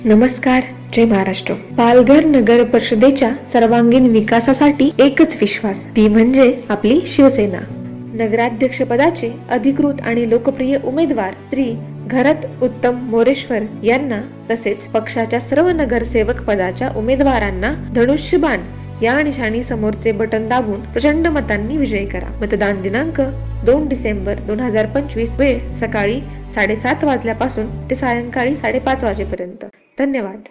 नमस्कार. जय महाराष्ट्र. पालघर नगर परिषदेच्या सर्वांगीण विकासासाठी एकच विश्वास, ती म्हणजे आपली शिवसेना. नगराध्यक्ष पदाचे अधिकृत आणि लोकप्रिय उमेदवार श्री घरत उत्तम मोरेश्वर यांना तसेच पक्षाच्या सर्व नगरसेवक पदाच्या उमेदवारांना धनुष्यबाण या निशाणी समोरचे बटन दाबून प्रचंड मतांनी विजयी करा. मतदान दिनांक 2 डिसेंबर 2025. वेळ सकाळी 7:30 वाजल्यापासून ते सायंकाळी 5:30 वाजेपर्यंत. धन्यवाद.